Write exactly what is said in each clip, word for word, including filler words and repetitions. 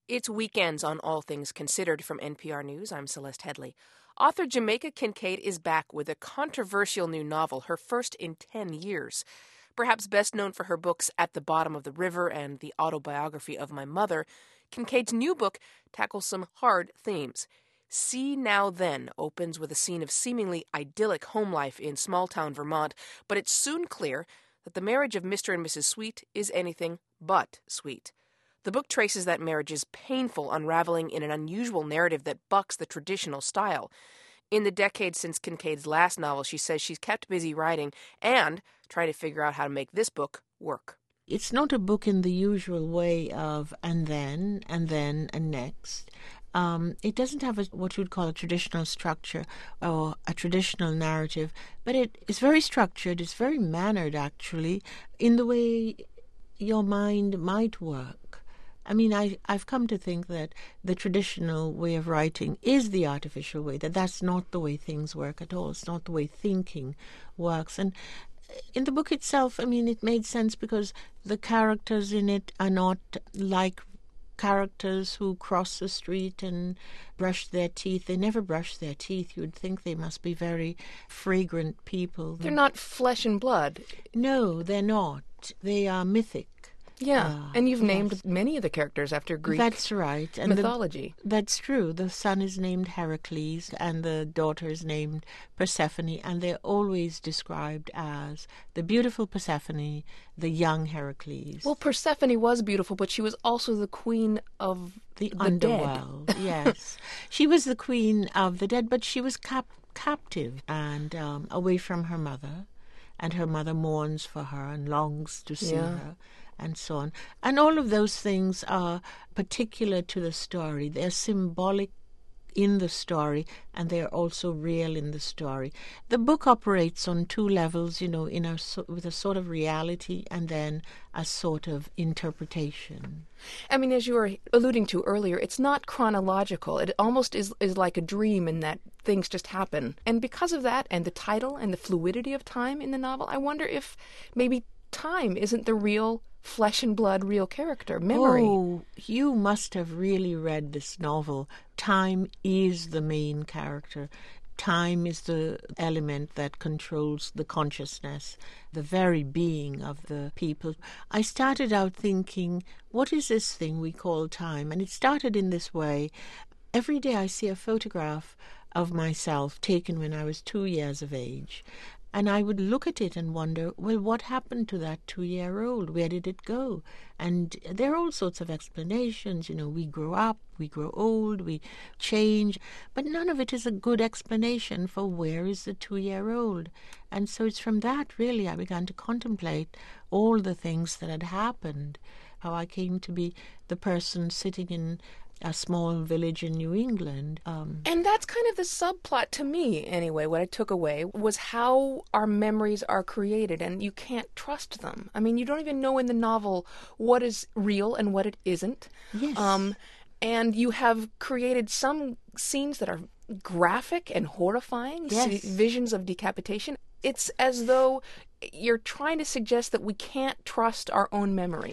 It's weekends on All Things Considered from N P R News. I'm Celeste Headley. Author Jamaica Kincaid is back with a controversial new novel, her first in ten years. Perhaps best known for her books At the Bottom of the River and The Autobiography of My Mother, Kincaid's new book tackles some hard themes. See Now Then opens with a scene of seemingly idyllic home life in small-town Vermont, but it's soon clear that the marriage of Mister and Missus Sweet is anything but sweet. The book traces that marriage's painful unraveling in an unusual narrative that bucks the traditional style. In the decades since Kincaid's last novel, she says she's kept busy writing and trying to figure out how to make this book work. It's not a book in the usual way of and then, and then, and next. Um, it doesn't have a, what you would call a traditional structure or a traditional narrative, but it is very structured, it's very mannered, actually, in the way your mind might work. I mean, I, I've come to think that the traditional way of writing is the artificial way, that that's not the way things work at all. It's not the way thinking works. And in the book itself, I mean, it made sense because the characters in it are not like characters who cross the street and brush their teeth. They never brush their teeth. You'd think they must be very fragrant people. They're not flesh and blood. No, they're not. They are mythic. Yeah, uh, and you've yes. named many of the characters after Greek That's right. And mythology. The, that's true. The son is named Heracles and the daughter is named Persephone, and they're always described as the beautiful Persephone, the young Heracles. Well, Persephone was beautiful, but she was also the queen of the, the underworld. Dead. Yes. She was the queen of the dead, but she was cap- captive and um, away from her mother, and her mother mourns for her and longs to see Yeah. her. And so on. And all of those things are particular to the story. They're symbolic in the story, and they're also real in the story. The book operates on two levels, you know, in a, with a sort of reality and then a sort of interpretation. I mean, as you were alluding to earlier, it's not chronological. It almost is, is like a dream in that things just happen. And because of that, and the title and the fluidity of time in the novel, I wonder if maybe time isn't the real flesh and blood, real character, memory. Oh, you must have really read this novel. Time is the main character. Time is the element that controls the consciousness, the very being of the people. I started out thinking, what is this thing we call time? And it started in this way. Every day I see a photograph of myself taken when I was two years of age. And I would look at it and wonder, well, what happened to that two-year-old? Where did it go? And there are all sorts of explanations. You know, we grow up, we grow old, we change. But none of it is a good explanation for where is the two-year-old. And so it's from that, really, I began to contemplate all the things that had happened, how I came to be the person sitting in a small village in New England. Um, and that's kind of the subplot to me, anyway. What I took away was how our memories are created, and you can't trust them. I mean, you don't even know in the novel what is real and what it isn't. Yes. Um, and you have created some scenes that are graphic and horrifying, yes. visions of decapitation. It's as though you're trying to suggest that we can't trust our own memory.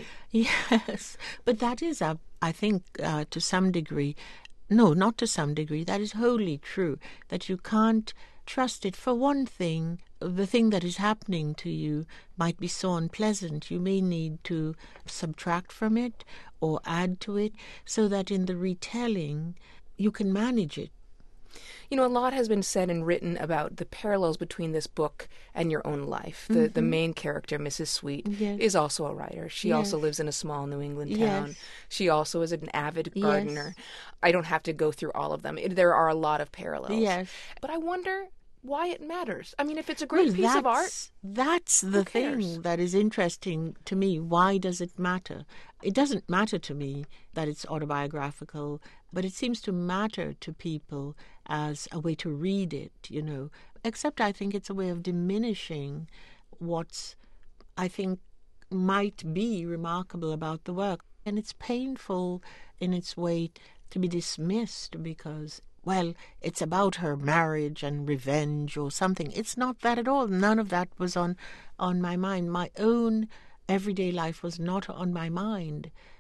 Yes, but that is, a, I think, uh, to some degree, no, not to some degree, that is wholly true, that you can't trust it. For one thing, the thing that is happening to you might be so unpleasant, you may need to subtract from it or add to it so that in the retelling you can manage it. You know, a lot has been said and written about the parallels between this book and your own life. The mm-hmm. the main character, Missus Sweet, yes. is also a writer. She yes. also lives in a small New England town. Yes. She also is an avid gardener. Yes. I don't have to go through all of them. It, there are a lot of parallels. Yes. But I wonder why it matters. I mean, if it's a great well, piece of art, that's the thing that is interesting to me. Why does it matter? It doesn't matter to me that it's autobiographical, but it seems to matter to people as a way to read it, you know. Except I think it's a way of diminishing what's, I think, might be remarkable about the work. And it's painful in its way to be dismissed because, well, it's about her marriage and revenge or something. It's not that at all. None of that was on, on my mind. My own everyday life was not on my mind.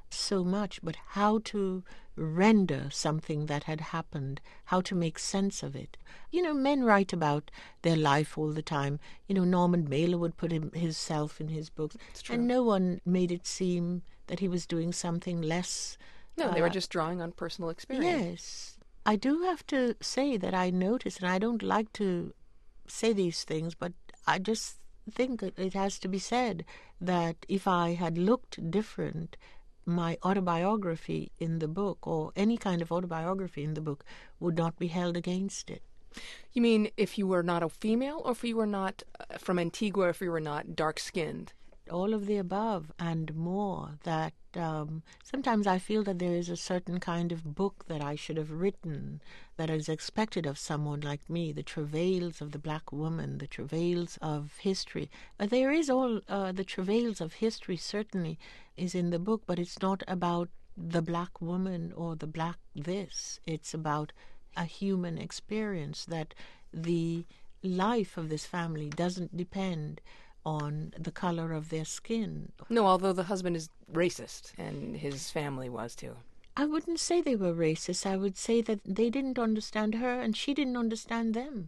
so much, but how to render something that had happened, how to make sense of it. You know, men write about their life all the time. You know, Norman Mailer would put him, himself in his books, and no one made it seem that he was doing something less. No, they uh, were just drawing on personal experience. Yes. I do have to say that I notice, and I don't like to say these things, but I just think it has to be said that if I had looked different, my autobiography in the book, or any kind of autobiography in the book, would not be held against it. You mean if you were not a female, or if you were not uh, from Antigua, or if you were not dark-skinned? All of the above and more. That um, sometimes I feel that there is a certain kind of book that I should have written that is expected of someone like me, the travails of the black woman, the travails of history. Uh, there is all, uh, the travails of history certainly is in the book, but it's not about the black woman or the black this. It's about a human experience, that the life of this family doesn't depend on the color of their skin. No, although the husband is racist, and his family was too. I wouldn't say they were racist. I would say that they didn't understand her, and she didn't understand them.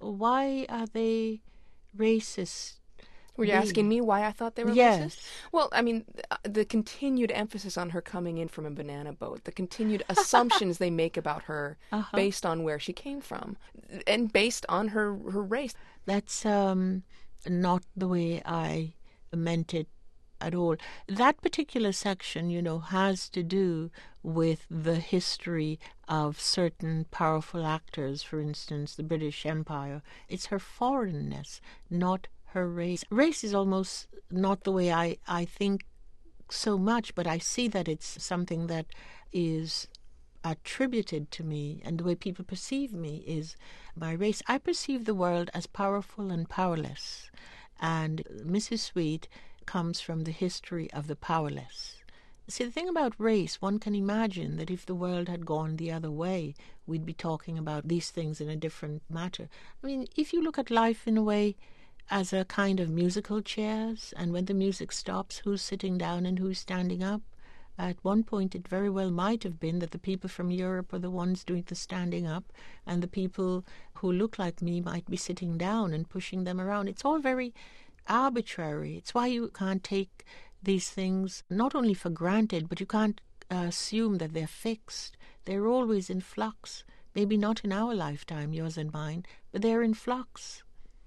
Why are they racist? Were you they... asking me why I thought they were yes. racist? Well, I mean, the continued emphasis on her coming in from a banana boat, the continued assumptions they make about her uh-huh. based on where she came from, and based on her, her race. That's um, not the way I meant it at all. That particular section, you know, has to do with the history of certain powerful actors, for instance, the British Empire. It's her foreignness, not her race. Race is almost not the way I, I think so much, but I see that it's something that is attributed to me, and the way people perceive me is my race. I perceive the world as powerful and powerless, and Missus Sweet comes from the history of the powerless. See, the thing about race, one can imagine that if the world had gone the other way, we'd be talking about these things in a different matter. I mean, if you look at life in a way as a kind of musical chairs, and when the music stops, who's sitting down and who's standing up? At one point, it very well might have been that the people from Europe are the ones doing the standing up, and the people who look like me might be sitting down and pushing them around. It's all very arbitrary. It's why you can't take these things not only for granted, but you can't uh, assume that they're fixed. They're always in flux. Maybe not in our lifetime, yours and mine, but they're in flux.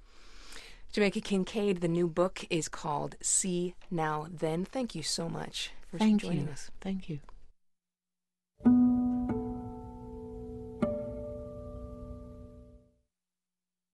Jamaica Kincaid, the new book is called See Now Then. Thank you so much for Thank joining you. us. Thank you.